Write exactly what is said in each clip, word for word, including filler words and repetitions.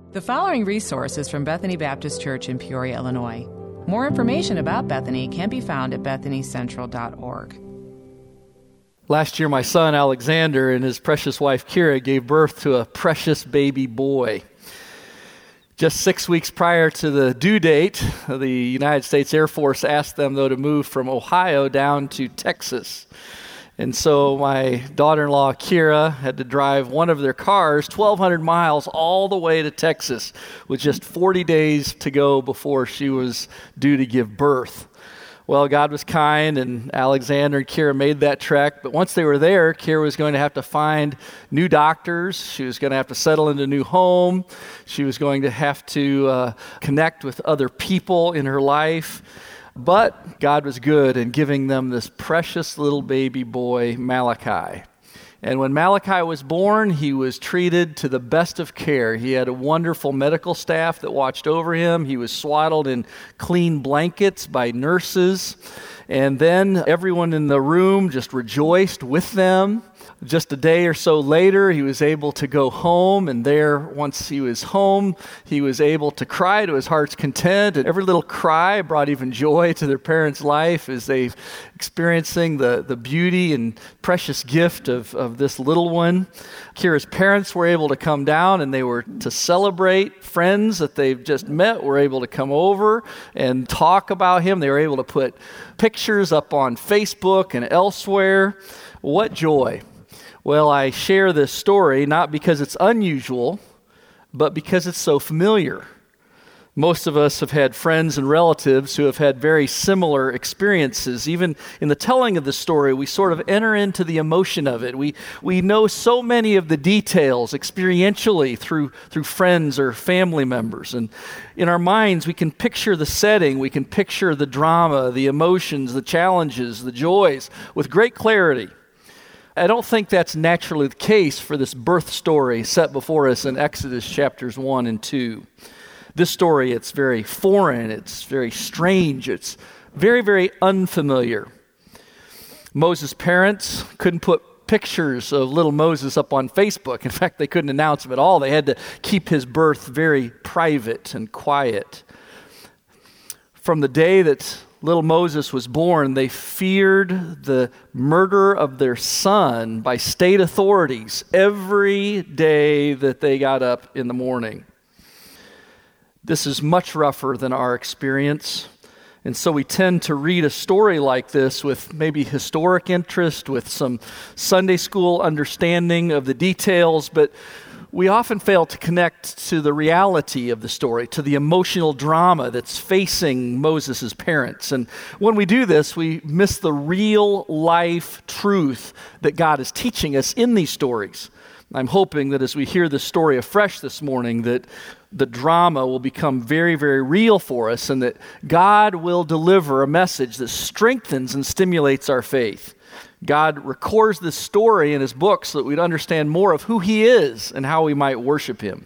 The following resource is from Bethany Baptist Church in Peoria, Illinois. More information about Bethany can be found at bethany central dot org. Last year, my son Alexander and his precious wife Kira gave birth to a precious baby boy. Just six weeks prior to the due date, the United States Air Force asked them, though, to move from Ohio down to Texas. And so my daughter-in-law, Kira, had to drive one of their cars twelve hundred miles all the way to Texas with just forty days to go before she was due to give birth. Well, God was kind, and Alexander and Kira made that trek. But once they were there, Kira was going to have to find new doctors. She was going to have to settle into a new home. She was going to have to uh, connect with other people in her life. But God was good in giving them this precious little baby boy, Malachi. And when Malachi was born, he was treated to the best of care. He had a wonderful medical staff that watched over him. He was swaddled in clean blankets by nurses. And then everyone in the room just rejoiced with them. Just a day or so later, he was able to go home, and there, once he was home, he was able to cry to his heart's content, and every little cry brought even joy to their parents' life as they experiencing the, the beauty and precious gift of, of this little one. Kira's parents were able to come down, and they were to celebrate. Friends that they've just met were able to come over and talk about him. They were able to put pictures up on Facebook and elsewhere. What joy. Well, I share this story not because it's unusual, but because it's so familiar. Most of us have had friends and relatives who have had very similar experiences. Even in the telling of the story, we sort of enter into the emotion of it. We we know so many of the details experientially through, through friends or family members. And in our minds, we can picture the setting, we can picture the drama, the emotions, the challenges, the joys with great clarity. I don't think that's naturally the case for this birth story set before us in Exodus chapters one and two. This story, it's very foreign, it's very strange, it's very, very unfamiliar. Moses' parents couldn't put pictures of little Moses up on Facebook. In fact, they couldn't announce him at all. They had to keep his birth very private and quiet. From the day that little Moses was born, they feared the murder of their son by state authorities every day that they got up in the morning. This is much rougher than our experience, and so we tend to read a story like this with maybe historic interest, with some Sunday school understanding of the details, but we often fail to connect to the reality of the story, to the emotional drama that's facing Moses' parents. And when we do this, we miss the real life truth that God is teaching us in these stories. I'm hoping that as we hear this story afresh this morning, that the drama will become very, very real for us, and that God will deliver a message that strengthens and stimulates our faith. God records this story in his book so that we'd understand more of who he is and how we might worship him.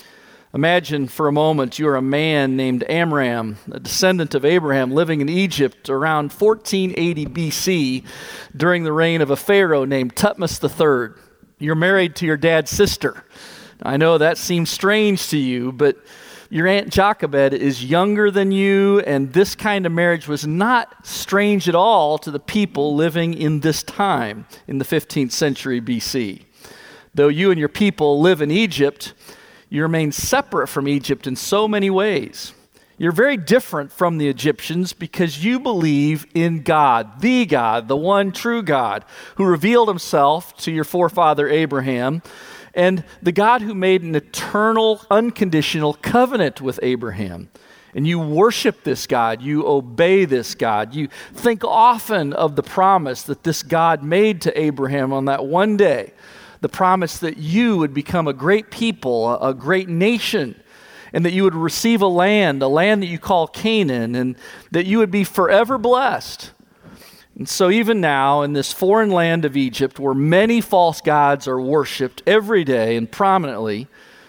Imagine for a moment you're a man named Amram, a descendant of Abraham, living in Egypt around fourteen eighty B C during the reign of a pharaoh named Thutmose the third. You're married to your dad's sister. I know that seems strange to you, but your Aunt Jochebed is younger than you, and this kind of marriage was not strange at all to the people living in this time, in the fifteenth century B C. Though you and your people live in Egypt, you remain separate from Egypt in so many ways. You're very different from the Egyptians because you believe in God, the God, the one true God, who revealed himself to your forefather Abraham, and the God who made an eternal, unconditional covenant with Abraham. And you worship this God, you obey this God, you think often of the promise that this God made to Abraham on that one day, the promise that you would become a great people, a, a great nation, and that you would receive a land, a land that you call Canaan, and that you would be forever blessed. And so even now, in this foreign land of Egypt, where many false gods are worshipped every day and prominently,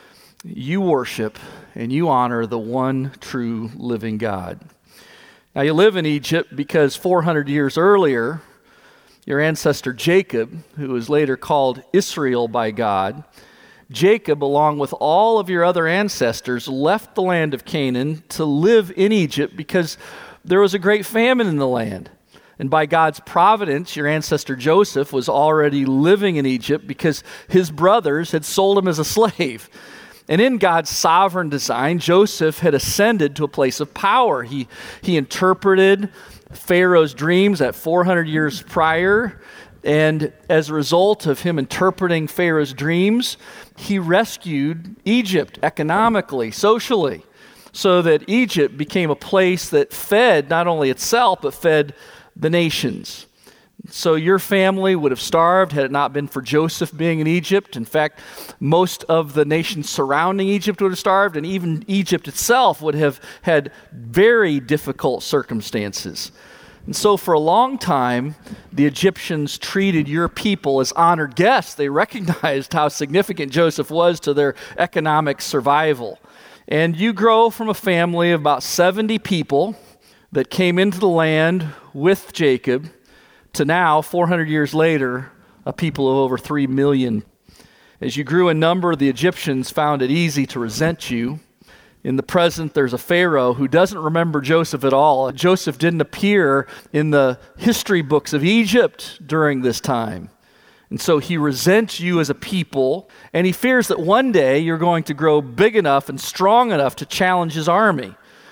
you worship and you honor the one true living God. Now, you live in Egypt because four hundred years earlier, your ancestor Jacob, who was later called Israel by God, Jacob, along with all of your other ancestors, left the land of Canaan to live in Egypt because there was a great famine in the land. And by God's providence, your ancestor Joseph was already living in Egypt because his brothers had sold him as a slave. And in God's sovereign design, Joseph had ascended to a place of power. He, he interpreted Pharaoh's dreams at four hundred years prior. And as a result of him interpreting Pharaoh's dreams, he rescued Egypt economically, socially, so that Egypt became a place that fed not only itself, but fed the nations. So your family would have starved had it not been for Joseph being in Egypt. In fact, most of the nations surrounding Egypt would have starved, and even Egypt itself would have had very difficult circumstances. And so for a long time, the Egyptians treated your people as honored guests. They recognized how significant Joseph was to their economic survival. And you grow from a family of about seventy people that came into the land with Jacob to now, four hundred years later, a people of over three million. As you grew in number, the Egyptians found it easy to resent you. In the present, there's a Pharaoh who doesn't remember Joseph at all. Joseph didn't appear in the history books of Egypt during this time. And so he resents you as a people, and he fears that one day you're going to grow big enough and strong enough to challenge his army.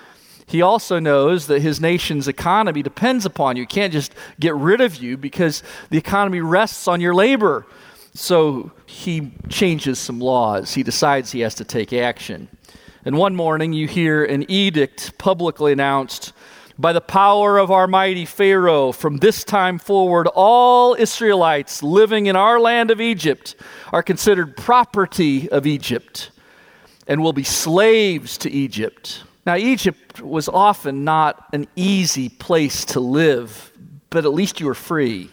He also knows that his nation's economy depends upon you. He can't just get rid of you because the economy rests on your labor. So he changes some laws. He decides he has to take action. And one morning you hear an edict publicly announced, "By the power of our mighty Pharaoh, from this time forward, all Israelites living in our land of Egypt are considered property of Egypt and will be slaves to Egypt." Now, Egypt was often not an easy place to live, but at least you were free.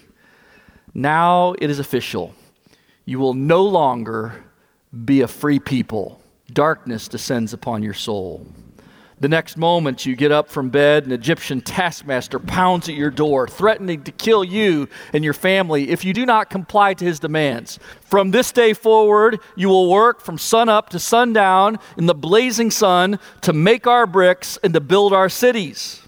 Now it is official. You will no longer be a free people. Darkness descends upon your soul. The next moment you get up from bed, an Egyptian taskmaster pounds at your door, threatening to kill you and your family if you do not comply to his demands. From this day forward, you will work from sunup to sundown in the blazing sun to make our bricks and to build our cities.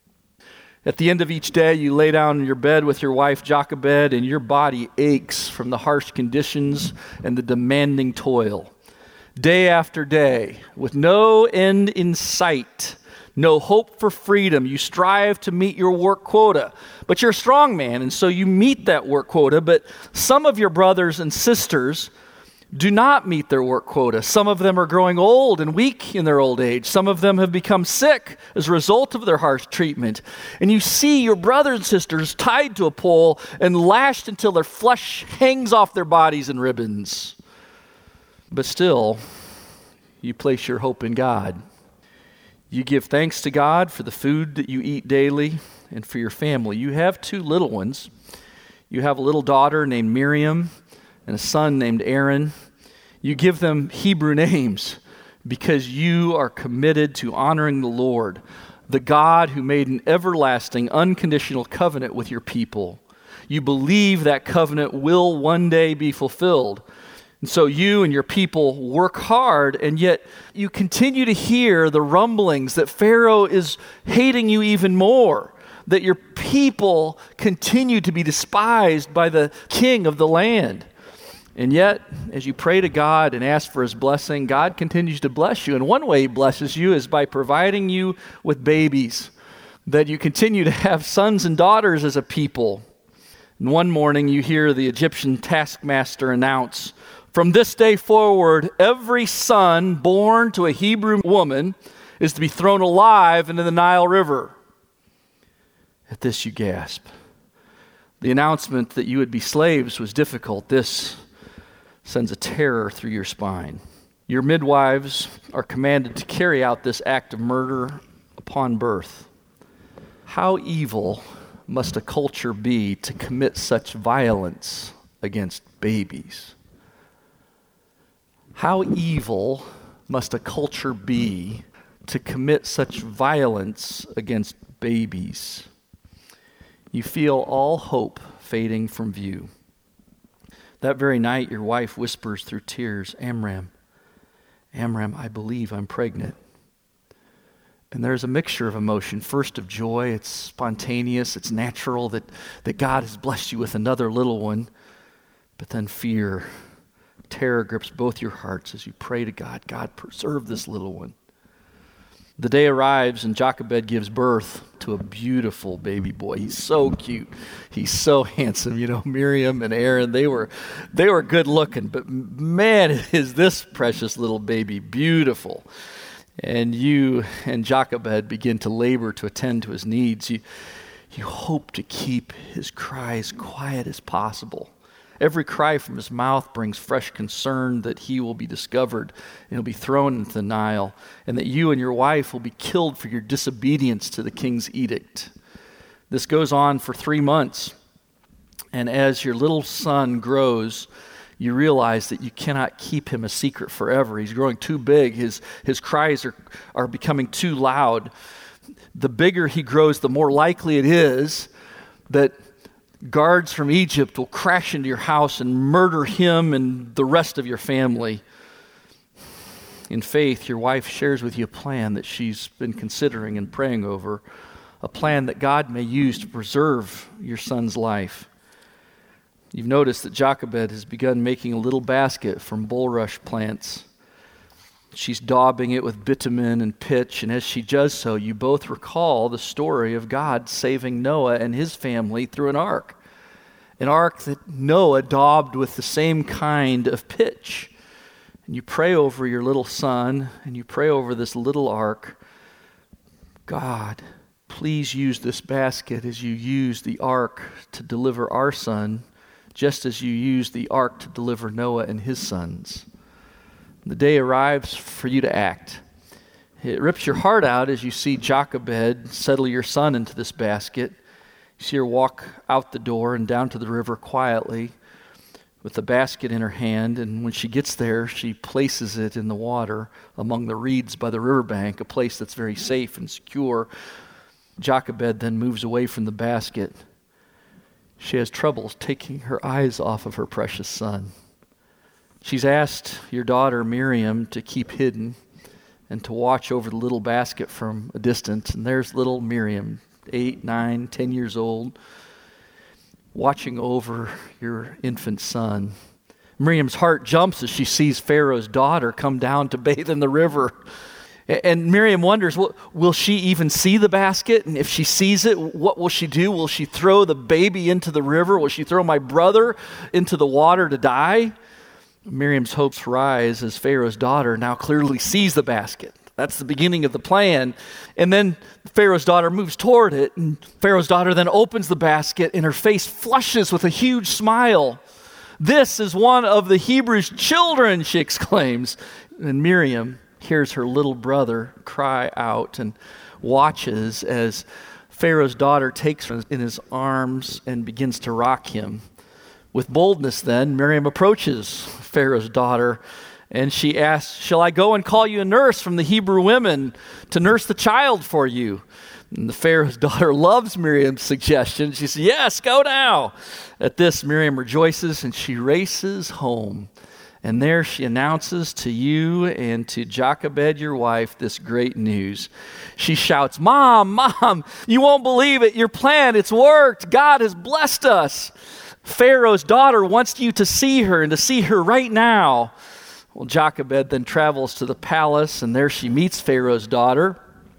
At the end of each day, you lay down in your bed with your wife Jochebed, and your body aches from the harsh conditions and the demanding toil. Day after day, with no end in sight, no hope for freedom, you strive to meet your work quota. But you're a strong man, and so you meet that work quota. But some of your brothers and sisters do not meet their work quota. Some of them are growing old and weak in their old age. Some of them have become sick as a result of their harsh treatment. And you see your brothers and sisters tied to a pole and lashed until their flesh hangs off their bodies in ribbons. But still, you place your hope in God. You give thanks to God for the food that you eat daily and for your family. You have two little ones. You have a little daughter named Miriam and a son named Aaron. You give them Hebrew names because you are committed to honoring the Lord, the God who made an everlasting, unconditional covenant with your people. You believe that covenant will one day be fulfilled. And so you and your people work hard, and yet you continue to hear the rumblings that Pharaoh is hating you even more, that your people continue to be despised by the king of the land. And yet, as you pray to God and ask for his blessing, God continues to bless you. And one way he blesses you is by providing you with babies, that you continue to have sons and daughters as a people. And one morning you hear the Egyptian taskmaster announce, "From this day forward, every son born to a Hebrew woman is to be thrown alive into the Nile River." At this you gasp. The announcement that you would be slaves was difficult. This sends a terror through your spine. Your midwives are commanded to carry out this act of murder upon birth. How evil must a culture be to commit such violence against babies? How evil must a culture be to commit such violence against babies? You feel all hope fading from view. That very night, your wife whispers through tears, Amram, Amram, I believe I'm pregnant. And there's a mixture of emotion. First of joy, it's spontaneous, it's natural that, that God has blessed you with another little one. But then fear, terror grips both your hearts as you pray to God, God, preserve this little one. The day arrives and Jochebed gives birth to a beautiful baby boy. He's so cute. He's so handsome. You know, Miriam and Aaron, they were they were good looking, but man, is this precious little baby beautiful. And you and Jochebed begin to labor to attend to his needs. You, you hope to keep his cries quiet as possible. Every cry from his mouth brings fresh concern that he will be discovered and he'll be thrown into the Nile, and that you and your wife will be killed for your disobedience to the king's edict. This goes on for three months. And as your little son grows, you realize that you cannot keep him a secret forever. He's growing too big. His, his cries are, are becoming too loud. The bigger he grows, the more likely it is that guards from Egypt will crash into your house and murder him and the rest of your family. In faith, your wife shares with you a plan that she's been considering and praying over, a plan that God may use to preserve your son's life. You've noticed that Jochebed has begun making a little basket from bulrush plants. She's daubing it with bitumen and pitch, and as she does so, you both recall the story of God saving Noah and his family through an ark. An ark that Noah daubed with the same kind of pitch. And you pray over your little son, and you pray over this little ark. God, please use this basket as you use the ark to deliver our son, just as you used the ark to deliver Noah and his sons. The day arrives for you to act. It rips your heart out as you see Jochebed settle your son into this basket. You see her walk out the door and down to the river quietly with the basket in her hand, and when she gets there, she places it in the water among the reeds by the riverbank, a place that's very safe and secure. Jochebed then moves away from the basket. She has troubles taking her eyes off of her precious son. She's asked your daughter Miriam to keep hidden and to watch over the little basket from a distance. And there's little Miriam, eight, nine, ten years old, watching over your infant son. Miriam's heart jumps as she sees Pharaoh's daughter come down to bathe in the river. And Miriam wonders, well, will she even see the basket? And if she sees it, what will she do? Will she throw the baby into the river? Will she throw my brother into the water to die? Miriam's hopes rise as Pharaoh's daughter now clearly sees the basket. That's the beginning of the plan. And then Pharaoh's daughter moves toward it, and Pharaoh's daughter then opens the basket, and her face flushes with a huge smile. "This is one of the Hebrews' children," she exclaims. And Miriam hears her little brother cry out and watches as Pharaoh's daughter takes him in his arms and begins to rock him. With boldness then, Miriam approaches Pharaoh's daughter, and she asks, "Shall I go and call you a nurse from the Hebrew women to nurse the child for you?" And the Pharaoh's daughter loves Miriam's suggestion. She says, "Yes, go now." At this, Miriam rejoices, and she races home. And there she announces to you and to Jochebed, your wife, this great news. She shouts, "Mom, Mom, you won't believe it. Your plan, it's worked. God has blessed us. Pharaoh's daughter wants you to see her and to see her right now." Well, Jochebed then travels to the palace, and there she meets Pharaoh's daughter.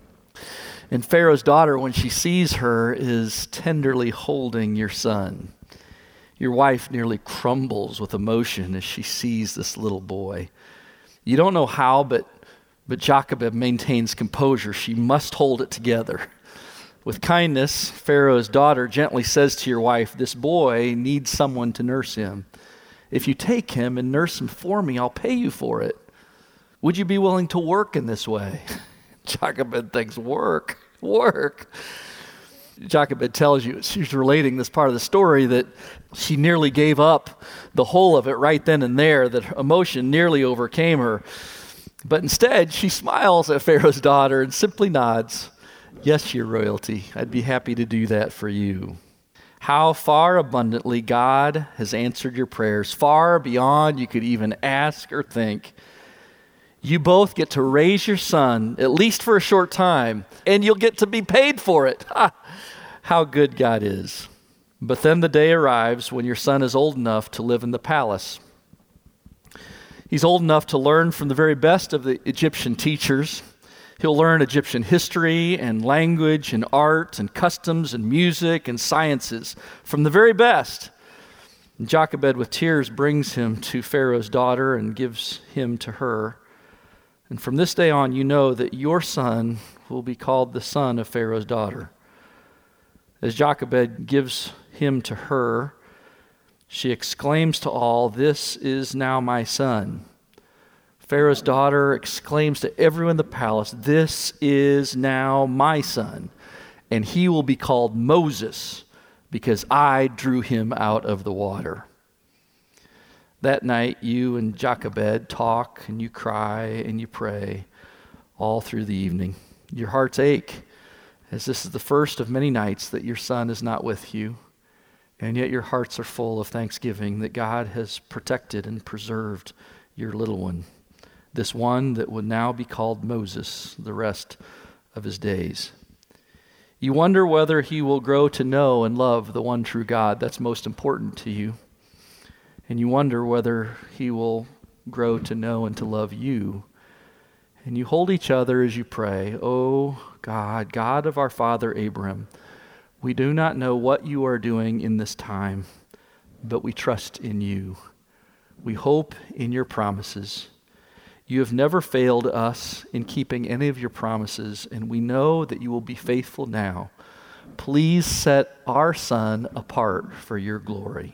And Pharaoh's daughter, when she sees her, is tenderly holding your son. Your wife nearly crumbles with emotion as she sees this little boy. You don't know how, but, but Jochebed maintains composure. She must hold it together. With kindness, Pharaoh's daughter gently says to your wife, "This boy needs someone to nurse him. If you take him and nurse him for me, I'll pay you for it. Would you be willing to work in this way?" Jochebed thinks, work, work. Jochebed tells you, she's relating this part of the story, that she nearly gave up the whole of it right then and there, that emotion nearly overcame her. But instead, she smiles at Pharaoh's daughter and simply nods. "Yes, your royalty, I'd be happy to do that for you." how far abundantly God has answered your prayers, far beyond you could even ask or think. You both get to raise your son, at least for a short time, and you'll get to be paid for it. Ha! How good God is. But then the day arrives when your son is old enough to live in the palace. He's old enough to learn from the very best of the Egyptian teachers. He'll learn Egyptian history and language and art and customs and music and sciences from the very best. And Jochebed, with tears, brings him to Pharaoh's daughter and gives him to her. And from this day on, you know that your son will be called the son of Pharaoh's daughter. As Jochebed gives him to her, she exclaims to all, "This is now my son." Pharaoh's daughter exclaims to everyone in the palace, "This is now my son, and he will be called Moses, because I drew him out of the water." That night, you and Jochebed talk, and you cry, and you pray all through the evening. Your hearts ache, as this is the first of many nights that your son is not with you, and yet your hearts are full of thanksgiving that God has protected and preserved your little one, this one that would now be called Moses the rest of his days. You wonder whether he will grow to know and love the one true God that's most important to you. And you wonder whether he will grow to know and to love you. And you hold each other as you pray, "Oh God, God of our father Abraham, we do not know what you are doing in this time, but we trust in you. We hope in your promises. You have never failed us in keeping any of your promises, and we know that you will be faithful now. Please set our son apart for your glory."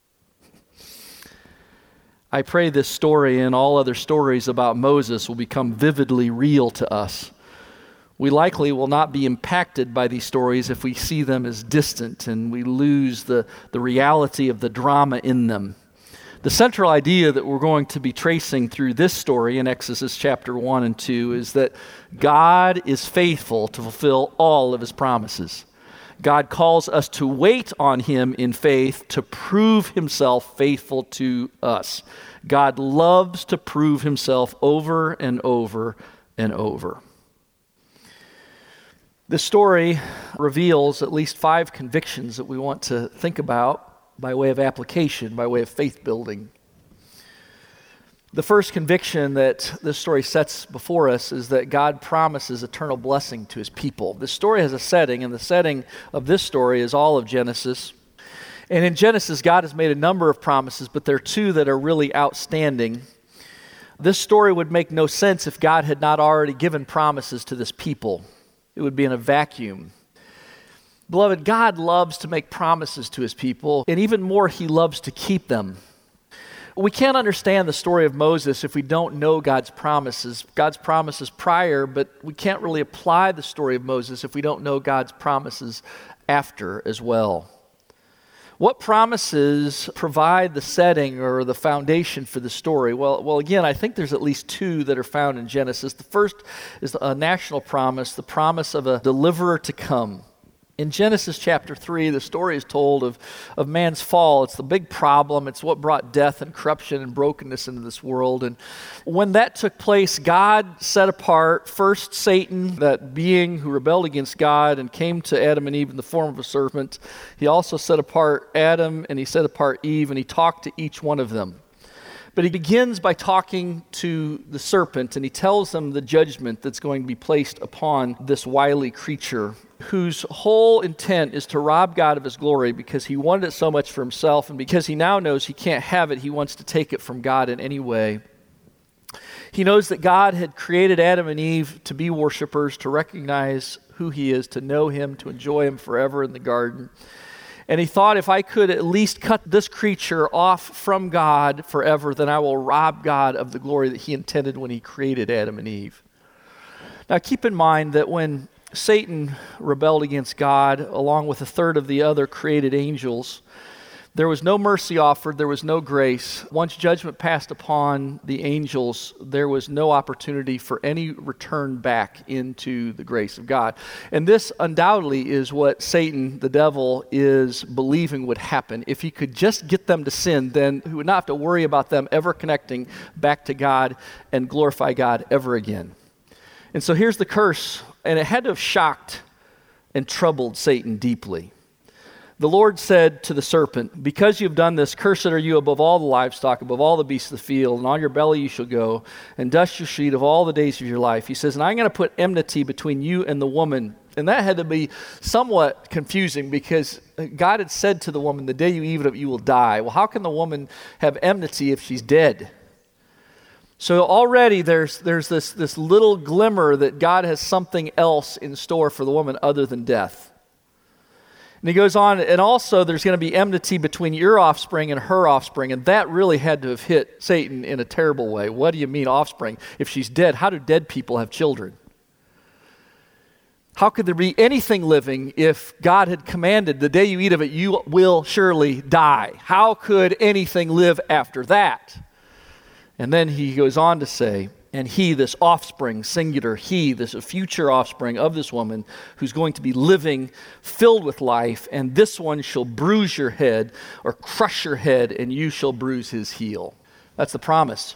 I pray this story and all other stories about Moses will become vividly real to us. We likely will not be impacted by these stories if we see them as distant and we lose the, the reality of the drama in them. The central idea that we're going to be tracing through this story in Exodus chapter one and two is that God is faithful to fulfill all of his promises. God calls us to wait on him in faith to prove himself faithful to us. God loves to prove himself over and over and over. This story reveals at least five convictions that we want to think about by way of application, by way of faith building. The first conviction that this story sets before us is that God promises eternal blessing to his people. This story has a setting, and the setting of this story is all of Genesis. And in Genesis, God has made a number of promises, but there are two that are really outstanding. This story would make no sense if God had not already given promises to this people. It would be in a vacuum. Beloved, God loves to make promises to his people, and even more, he loves to keep them. We can't understand the story of Moses if we don't know God's promises. God's promises prior, but we can't really apply the story of Moses if we don't know God's promises after as well. What promises provide the setting or the foundation for the story? Well, well, again, I think there's at least two that are found in Genesis. The first is a national promise, the promise of a deliverer to come. In Genesis chapter three, the story is told of, of man's fall. It's the big problem. It's what brought death and corruption and brokenness into this world. And when that took place, God set apart first Satan, that being who rebelled against God and came to Adam and Eve in the form of a serpent. He also set apart Adam and he set apart Eve, and he talked to each one of them. But he begins by talking to the serpent, and he tells them the judgment that's going to be placed upon this wily creature, whose whole intent is to rob God of his glory because he wanted it so much for himself, and because he now knows he can't have it, he wants to take it from God in any way. He knows that God had created Adam and Eve to be worshipers, to recognize who he is, to know him, to enjoy him forever in the garden. And he thought, if I could at least cut this creature off from God forever, then I will rob God of the glory that he intended when he created Adam and Eve. Now keep in mind that when Satan rebelled against God, along with a third of the other created angels, There was no mercy offered. There was no grace. Once judgment passed upon the angels, there was no opportunity for any return back into the grace of God. And this undoubtedly is what Satan, the devil, is believing would happen. If he could just get them to sin, then he would not have to worry about them ever connecting back to God and glorify God ever again. And so here's the curse, and it had to have shocked and troubled Satan deeply. The Lord said to the serpent, because you have done this, cursed are you above all the livestock, above all the beasts of the field, and on your belly you shall go, and dust you shall eat of all the days of your life. He says, and I'm going to put enmity between you and the woman. And that had to be somewhat confusing because God had said to the woman, the day you eat of it, you will die. Well, how can the woman have enmity if she's dead? So already there's there's this, this little glimmer that God has something else in store for the woman other than death. And he goes on, and also there's going to be enmity between your offspring and her offspring, and that really had to have hit Satan in a terrible way. What do you mean offspring? If she's dead, how do dead people have children? How could there be anything living if God had commanded, the day you eat of it, you will surely die? How could anything live after that? And then he goes on to say, and he, this offspring, singular, he, this future offspring of this woman who's going to be living, filled with life, and this one shall bruise your head or crush your head, and you shall bruise his heel. That's the promise.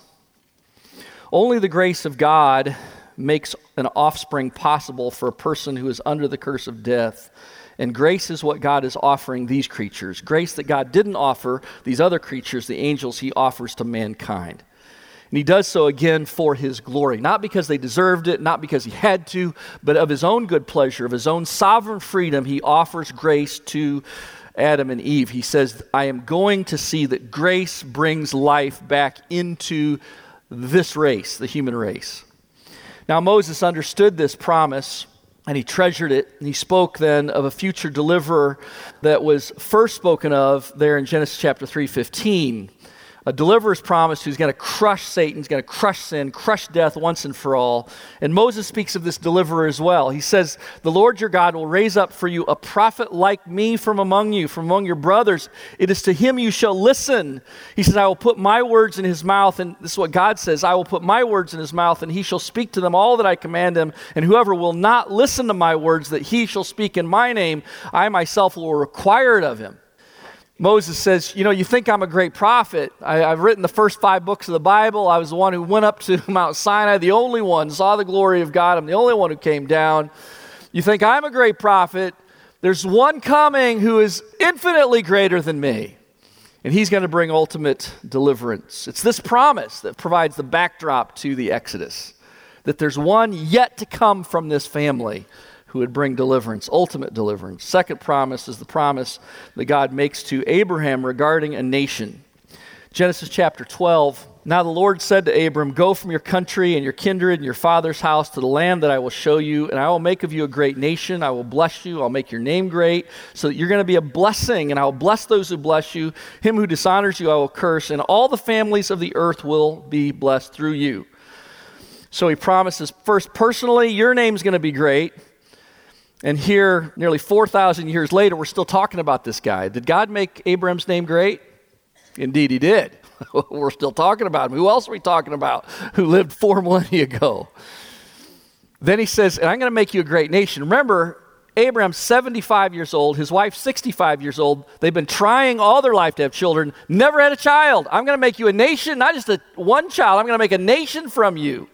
Only the grace of God makes an offspring possible for a person who is under the curse of death. And grace is what God is offering these creatures. Grace that God didn't offer these other creatures, the angels, he offers to mankind. And he does so again for his glory, not because they deserved it, not because he had to, but of his own good pleasure, of his own sovereign freedom, he offers grace to Adam and Eve. He says, I am going to see that grace brings life back into this race, the human race. Now Moses understood this promise, and he treasured it, and he spoke then of a future deliverer that was first spoken of there in Genesis chapter three fifteen. A deliverer is promised who's going to crush Satan, he's going to crush sin, crush death once and for all. And Moses speaks of this deliverer as well. He says, the Lord your God will raise up for you a prophet like me from among you, from among your brothers. It is to him you shall listen. He says, I will put my words in his mouth, and this is what God says, I will put my words in his mouth, and he shall speak to them all that I command him. And whoever will not listen to my words that he shall speak in my name, I myself will require it of him. Moses says, you know, you think I'm a great prophet. I, I've written the first five books of the Bible. I was the one who went up to Mount Sinai, the only one, saw the glory of God. I'm the only one who came down. You think I'm a great prophet. There's one coming who is infinitely greater than me, and he's going to bring ultimate deliverance. It's this promise that provides the backdrop to the Exodus, that there's one yet to come from this family who would bring deliverance, ultimate deliverance. Second promise is the promise that God makes to Abraham regarding a nation. Genesis chapter twelve, now the Lord said to Abram, go from your country and your kindred and your father's house to the land that I will show you, and I will make of you a great nation. I will bless you. I'll make your name great, so that you're going to be a blessing, and I will bless those who bless you. Him who dishonors you I will curse, and all the families of the earth will be blessed through you. So he promises, first, personally, your name's going to be great. And here, nearly four thousand years later, we're still talking about this guy. Did God make Abraham's name great? Indeed, he did. We're still talking about him. Who else are we talking about who lived four millennia ago? Then he says, and I'm going to make you a great nation. Remember, Abraham's seventy-five years old. His wife's sixty-five years old. They've been trying all their life to have children. Never had a child. I'm going to make you a nation, not just a one child. I'm going to make a nation from you.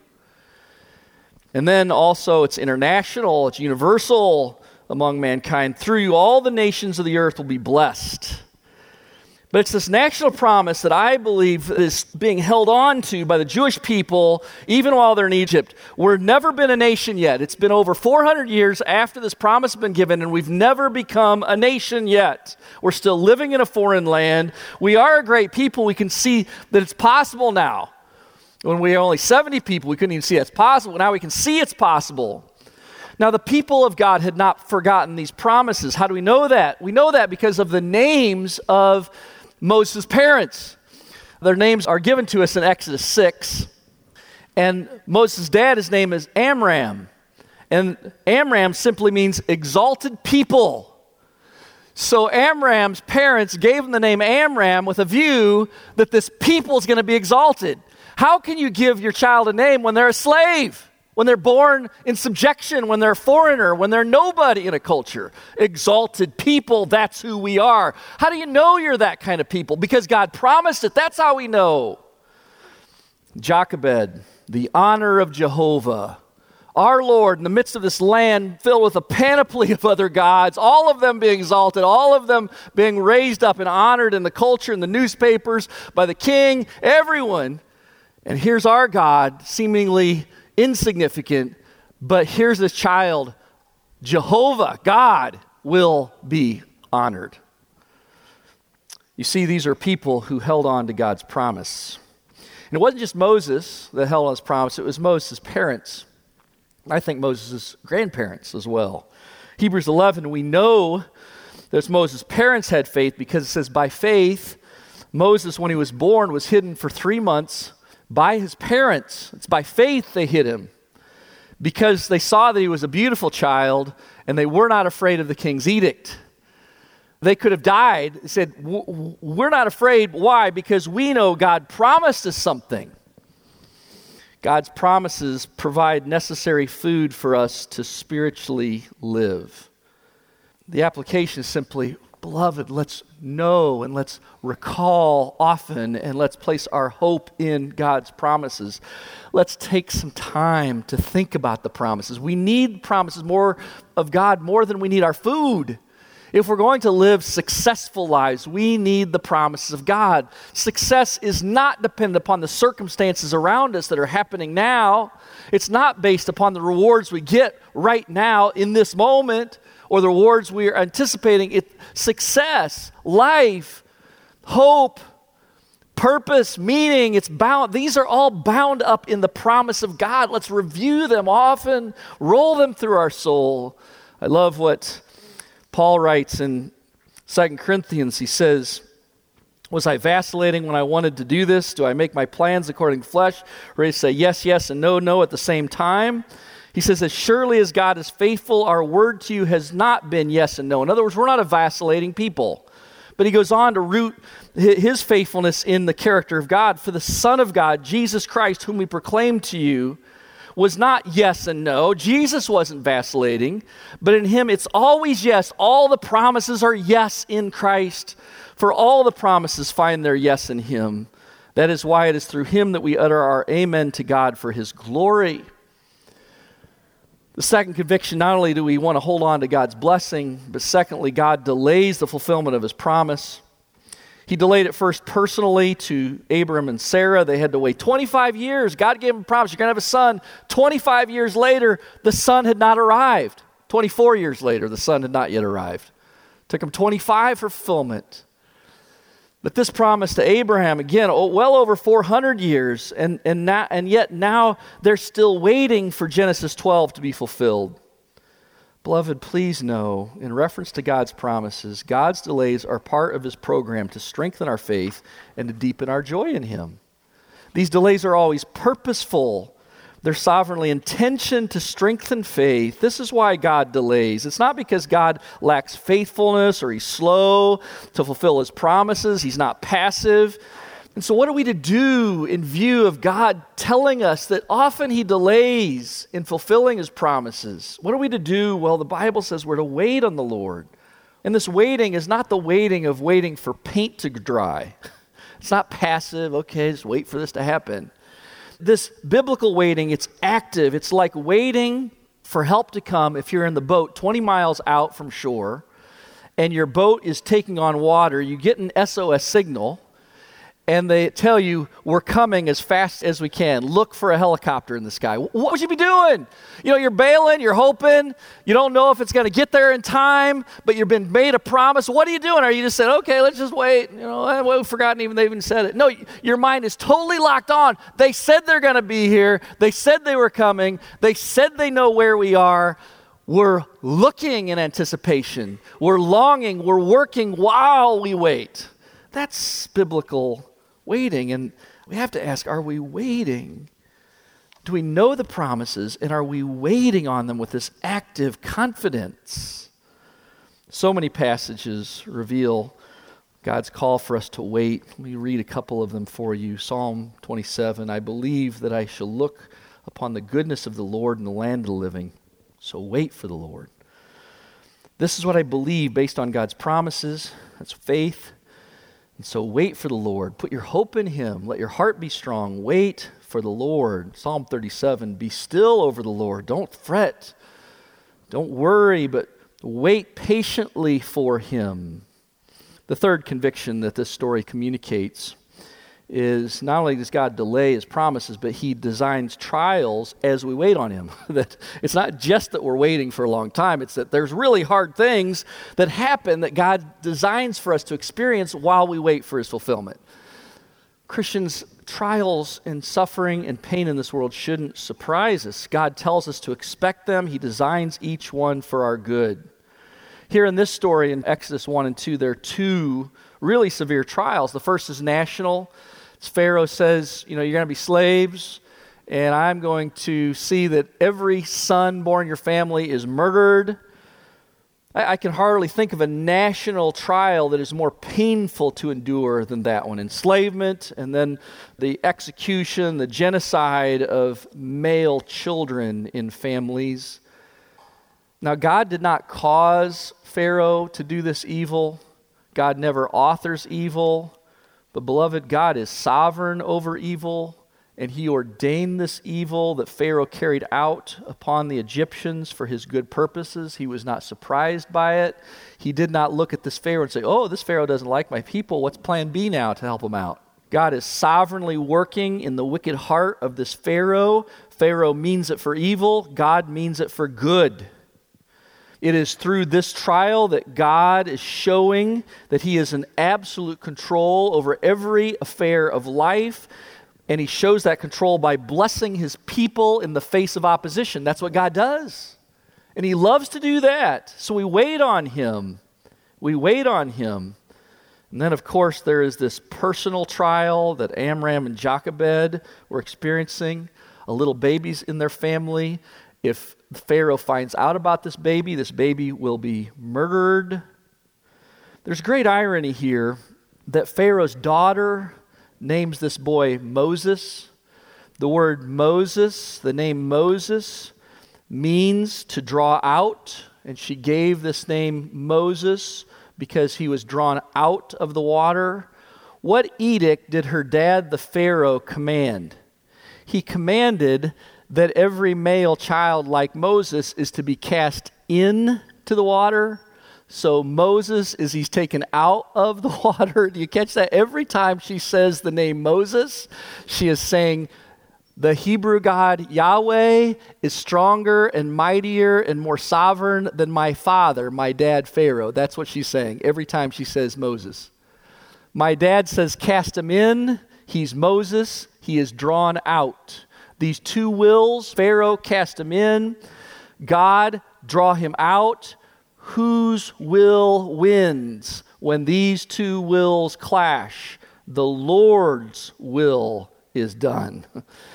And then also it's international, it's universal among mankind. Through you, all the nations of the earth will be blessed. But it's this national promise that I believe is being held on to by the Jewish people, even while they're in Egypt. We've never been a nation yet. It's been over four hundred years after this promise has been given, and we've never become a nation yet. We're still living in a foreign land. We are a great people. We can see that it's possible now. When we were only seventy people, we couldn't even see it's possible. Now we can see it's possible. Now the people of God had not forgotten these promises. How do we know that? We know that because of the names of Moses' parents. Their names are given to us in Exodus six. And Moses' dad, his name is Amram. And Amram simply means exalted people. So Amram's parents gave him the name Amram with a view that this people is going to be exalted. How can you give your child a name when they're a slave? When they're born in subjection, when they're a foreigner, when they're nobody in a culture. Exalted people, that's who we are. How do you know you're that kind of people? Because God promised it. That's how we know. Jochebed, the honor of Jehovah. Our Lord, in the midst of this land filled with a panoply of other gods, all of them being exalted, all of them being raised up and honored in the culture, in the newspapers, by the king, everyone. And here's our God, seemingly insignificant, but here's this child, Jehovah, God, will be honored. You see, these are people who held on to God's promise. And it wasn't just Moses that held on his promise, it was Moses' parents. I think Moses' grandparents as well. Hebrews eleven, we know that Moses' parents had faith because it says, by faith, Moses, when he was born, was hidden for three months by his parents. It's by faith they hid him because they saw that he was a beautiful child and they were not afraid of the king's edict. They could have died. They said, we're not afraid. Why? Because we know God promised us something. God's promises provide necessary food for us to spiritually live. The application is simply, beloved, let's know and let's recall often and let's place our hope in God's promises. Let's take some time to think about the promises. We need promises more of God more than we need our food. If we're going to live successful lives, we need the promises of God. Success is not dependent upon the circumstances around us that are happening now. It's not based upon the rewards we get right now in this moment or the rewards we are anticipating. It, success, life, hope, purpose, meaning, it's bound. These are all bound up in the promise of God. Let's review them often, roll them through our soul. I love what Paul writes in Second Corinthians. He says, was I vacillating when I wanted to do this? Do I make my plans according to flesh? Ready to say yes, yes, and no, no at the same time? He says, as surely as God is faithful, our word to you has not been yes and no. In other words, we're not a vacillating people. But he goes on to root his faithfulness in the character of God. For the Son of God, Jesus Christ, whom we proclaim to you, was not yes and no. Jesus wasn't vacillating, but in him it's always yes. All the promises are yes in Christ, for all the promises find their yes in him. That is why it is through him that we utter our amen to God for his glory. The second conviction, not only do we want to hold on to God's blessing, but secondly, God delays the fulfillment of his promise. He delayed it first personally to Abram and Sarah. They had to wait twenty-five years. God gave them a promise, you're going to have a son. twenty-five years later, the son had not arrived. twenty-four years later, the son had not yet arrived. It took him twenty-five for fulfillment. But this promise to Abraham, again, well over four hundred years, and, and, not, and yet now they're still waiting for Genesis twelve to be fulfilled. Beloved, please know, in reference to God's promises, God's delays are part of his program to strengthen our faith and to deepen our joy in him. These delays are always purposeful. They're sovereignly intentioned to strengthen faith. This is why God delays. It's not because God lacks faithfulness or he's slow to fulfill his promises. He's not passive. And so what are we to do in view of God telling us that often he delays in fulfilling his promises? What are we to do? Well, the Bible says we're to wait on the Lord. And this waiting is not the waiting of waiting for paint to dry. It's not passive, okay, just wait for this to happen. This biblical waiting, it's active. It's like waiting for help to come if you're in the boat twenty miles out from shore and your boat is taking on water. You get an S O S signal and they tell you, we're coming as fast as we can. Look for a helicopter in the sky. What would you be doing? You know, you're bailing, you're hoping. You don't know if it's going to get there in time, but you've been made a promise. What are you doing? Are you just saying, okay, let's just wait. You know, we've forgotten even they even said it. No, your mind is totally locked on. They said they're going to be here. They said they were coming. They said they know where we are. We're looking in anticipation. We're longing. We're working while we wait. That's biblical waiting, and we have to ask, are we waiting? Do we know the promises, and are we waiting on them with this active confidence? So many passages reveal God's call for us to wait. Let me read a couple of them for you. Psalm twenty-seven, I believe that I shall look upon the goodness of the Lord in the land of the living. So wait for the Lord. This is what I believe based on God's promises. That's faith. And so wait for the Lord. Put your hope in Him. Let your heart be strong. Wait for the Lord. Psalm thirty-seven, be still over the Lord. Don't fret. Don't worry, but wait patiently for Him. The third conviction that this story communicates is not only does God delay His promises, but He designs trials as we wait on Him. That it's not just that we're waiting for a long time, it's that there's really hard things that happen that God designs for us to experience while we wait for His fulfillment. Christians, trials and suffering and pain in this world shouldn't surprise us. God tells us to expect them. He designs each one for our good. Here in this story in Exodus one and two, there are two really severe trials. The first is national. Pharaoh says, you know, you're going to be slaves, and I'm going to see that every son born in your family is murdered. I, I can hardly think of a national trial that is more painful to endure than that one. Enslavement, and then the execution, the genocide of male children in families. Now, God did not cause Pharaoh to do this evil. God never authors evil. But beloved, God is sovereign over evil, and He ordained this evil that Pharaoh carried out upon the Egyptians for His good purposes. He was not surprised by it. He did not look at this Pharaoh and say, oh, this Pharaoh doesn't like my people. What's plan B now to help him out? God is sovereignly working in the wicked heart of this Pharaoh. Pharaoh means it for evil. God means it for good. It is through this trial that God is showing that He is in absolute control over every affair of life, and He shows that control by blessing His people in the face of opposition. That's what God does, and He loves to do that. So we wait on Him. We wait on Him. And then, of course, there is this personal trial that Amram and Jochebed were experiencing, a little baby's in their family. If Pharaoh finds out about this baby, this baby will be murdered. There's great irony here that Pharaoh's daughter names this boy Moses. The word Moses, the name Moses, means to draw out, and she gave this name Moses because he was drawn out of the water. What edict did her dad, the Pharaoh, command? He commanded that every male child like Moses is to be cast into the water. So Moses, as he's taken out of the water, do you catch that? Every time she says the name Moses, she is saying, the Hebrew God Yahweh is stronger and mightier and more sovereign than my father, my dad Pharaoh. That's what she's saying every time she says Moses. My dad says cast him in. He's Moses. He is drawn out. These two wills, Pharaoh cast him in, God draw him out. Whose will wins when these two wills clash? The Lord's will is done.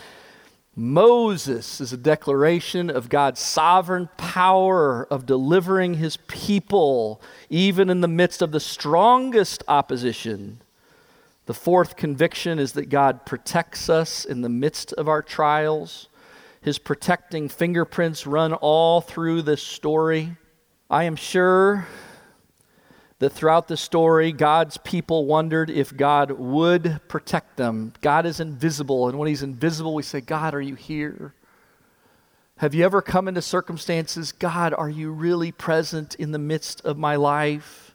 Moses is a declaration of God's sovereign power of delivering His people, even in the midst of the strongest opposition. The fourth conviction is that God protects us in the midst of our trials. His protecting fingerprints run all through this story. I am sure that throughout the story, God's people wondered if God would protect them. God is invisible, and when He's invisible, we say, God, are you here? Have you ever come into circumstances, God, are you really present in the midst of my life?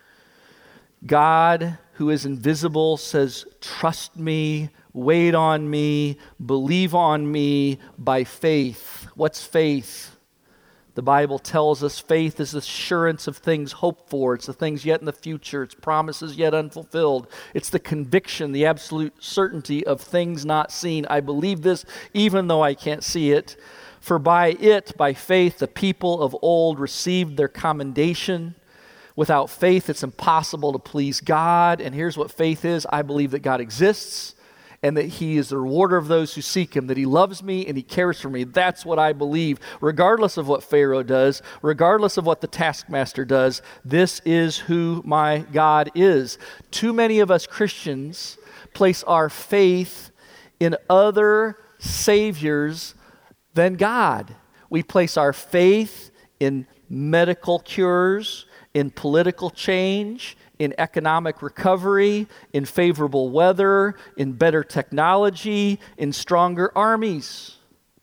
God, who is invisible, says, trust me, wait on me, believe on me by faith. What's faith? The Bible tells us faith is assurance of things hoped for. It's the things yet in the future. It's promises yet unfulfilled. It's the conviction, the absolute certainty of things not seen. I believe this even though I can't see it. For by it, by faith, the people of old received their commendation. Without faith, it's impossible to please God. And here's what faith is. I believe that God exists, and that he is the rewarder of those who seek him, that he loves me and he cares for me. That's what I believe, regardless of what Pharaoh does, regardless of what the taskmaster does. This is who my God is. Too many of us Christians place our faith in other saviors than God. We place our faith in medical cures, in political change, in economic recovery, in favorable weather, in better technology, in stronger armies.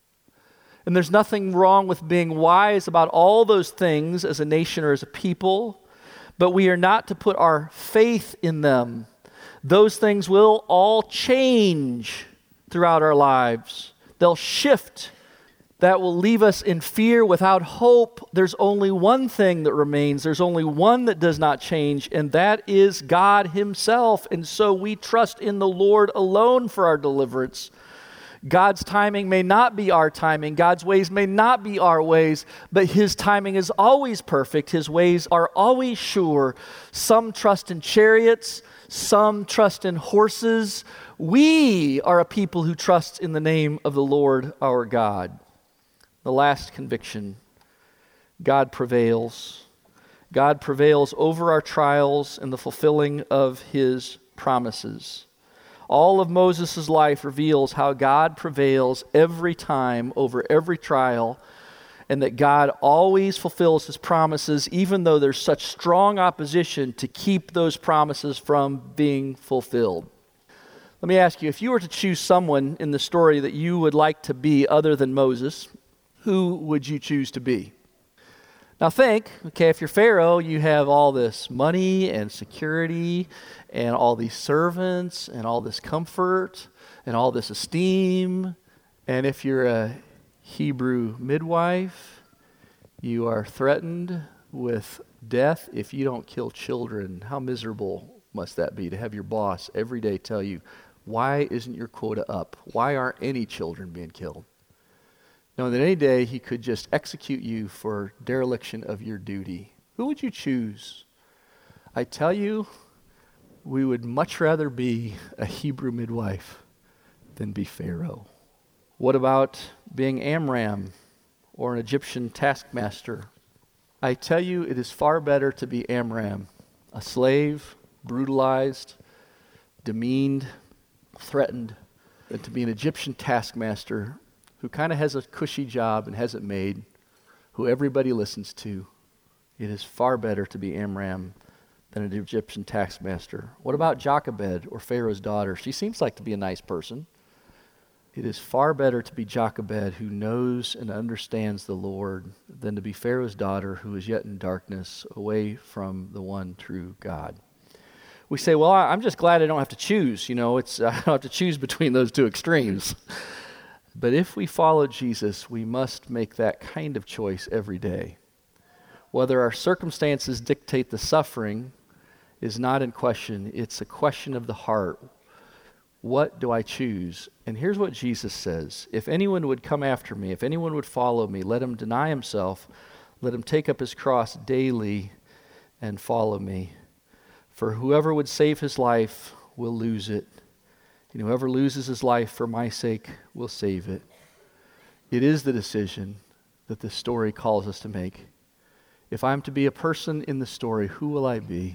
And there's nothing wrong with being wise about all those things as a nation or as a people, but we are not to put our faith in them. Those things will all change throughout our lives. They'll shift. That will leave us in fear without hope. There's only one thing that remains. There's only one that does not change, and that is God himself. And so we trust in the Lord alone for our deliverance. God's timing may not be our timing. God's ways may not be our ways, but his timing is always perfect. His ways are always sure. Some trust in chariots, some trust in horses. We are a people who trust in the name of the Lord our God. The last conviction, God prevails. God prevails over our trials and the fulfilling of his promises. All of Moses' life reveals how God prevails every time over every trial, and that God always fulfills his promises, even though there's such strong opposition to keep those promises from being fulfilled. Let me ask you, if you were to choose someone in the story that you would like to be other than Moses, who would you choose to be? Now think, okay, if you're Pharaoh, you have all this money and security and all these servants and all this comfort and all this esteem. And if you're a Hebrew midwife, you are threatened with death if you don't kill children. How miserable must that be to have your boss every day tell you, why isn't your quota up? Why aren't any children being killed? Knowing that any day he could just execute you for dereliction of your duty. Who would you choose? I tell you, we would much rather be a Hebrew midwife than be Pharaoh. What about being Amram or an Egyptian taskmaster? I tell you, it is far better to be Amram, a slave, brutalized, demeaned, threatened, than to be an Egyptian taskmaster who kind of has a cushy job and has it made, who everybody listens to. It is far better to be Amram than an Egyptian taskmaster. What about Jochebed, or Pharaoh's daughter? She seems like to be a nice person. It is far better to be Jochebed, who knows and understands the Lord, than to be Pharaoh's daughter, who is yet in darkness, away from the one true God. We say, well, I'm just glad I don't have to choose. You know, it's I don't have to choose between those two extremes. But if we follow Jesus, we must make that kind of choice every day. Whether our circumstances dictate the suffering is not in question. It's a question of the heart. What do I choose? And here's what Jesus says. If anyone would come after me, if anyone would follow me, let him deny himself, let him take up his cross daily and follow me. For whoever would save his life will lose it. And whoever loses his life for my sake will save it. It is the decision that this story calls us to make. If I'm to be a person in the story, who will I be?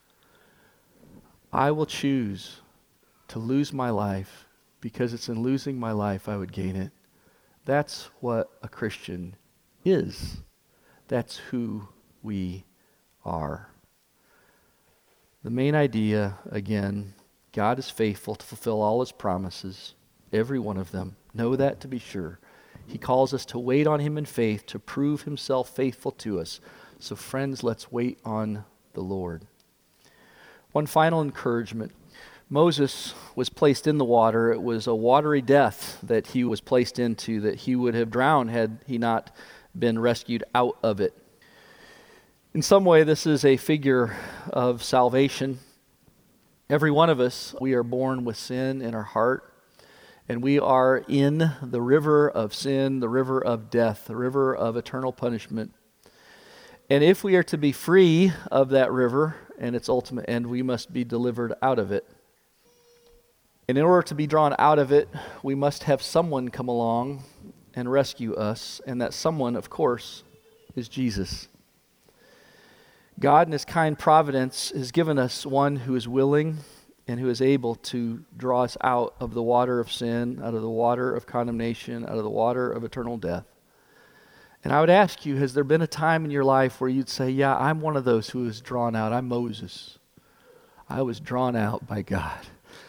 I will choose to lose my life because it's in losing my life I would gain it. That's what a Christian is. That's who we are. The main idea, again, God is faithful to fulfill all his promises, every one of them. Know that to be sure. He calls us to wait on him in faith, to prove himself faithful to us. So friends, let's wait on the Lord. One final encouragement. Moses was placed in the water. It was a watery death that he was placed into, that he would have drowned had he not been rescued out of it. In some way, this is a figure of salvation. Every one of us, we are born with sin in our heart, and we are in the river of sin, the river of death, the river of eternal punishment. And if we are to be free of that river and its ultimate end, we must be delivered out of it. And in order to be drawn out of it, we must have someone come along and rescue us. And that someone, of course, is Jesus. God in his kind providence has given us one who is willing and who is able to draw us out of the water of sin, out of the water of condemnation, out of the water of eternal death. And I would ask you, has there been a time in your life where you'd say, yeah, I'm one of those who was drawn out. I'm Moses. I was drawn out by God.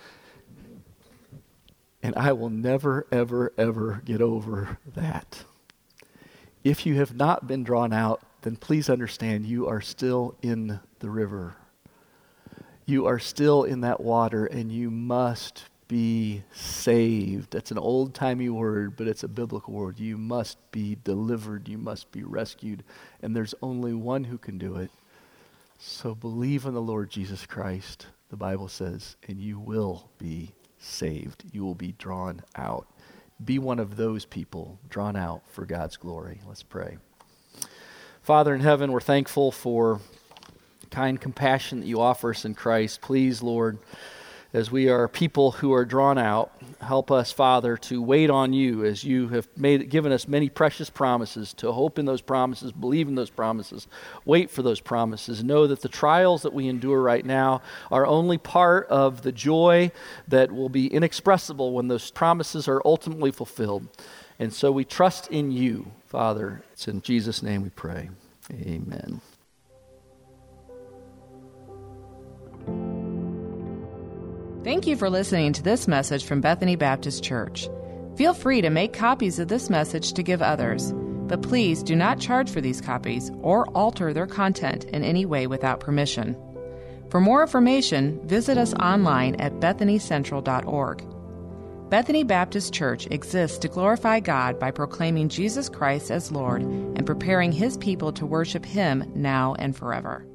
And I will never, ever, ever get over that. If you have not been drawn out, then please understand you are still in the river. You are still in that water, and you must be saved. That's an old-timey word, but it's a biblical word. You must be delivered. You must be rescued. And there's only one who can do it. So believe in the Lord Jesus Christ, the Bible says, and you will be saved. You will be drawn out. Be one of those people drawn out for God's glory. Let's pray. Father in heaven, we're thankful for kind compassion that you offer us in Christ. Please, Lord, as we are people who are drawn out, help us, Father, to wait on you as you have made given us many precious promises, to hope in those promises, believe in those promises, wait for those promises. Know that the trials that we endure right now are only part of the joy that will be inexpressible when those promises are ultimately fulfilled. And so we trust in you, Father. It's in Jesus' name we pray. Amen. Thank you for listening to this message from Bethany Baptist Church. Feel free to make copies of this message to give others, but please do not charge for these copies or alter their content in any way without permission. For more information, visit us online at bethany central dot org. Bethany Baptist Church exists to glorify God by proclaiming Jesus Christ as Lord and preparing His people to worship Him now and forever.